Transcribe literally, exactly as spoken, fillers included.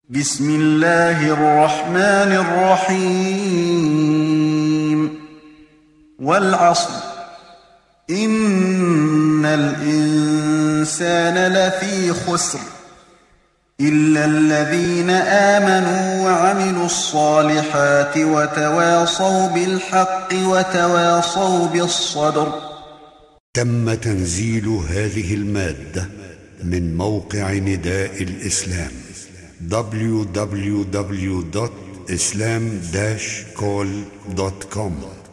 بسم الله الرحمن الرحيم والعصر إن الإنسان لفي خسر إلا الذين آمنوا وعملوا الصالحات وتواصوا بالحق وتواصوا بالصبر. تم تنزيل هذه المادة من موقع نداء الإسلام دبليو دبليو دبليو دوت islam dash call دوت كوم.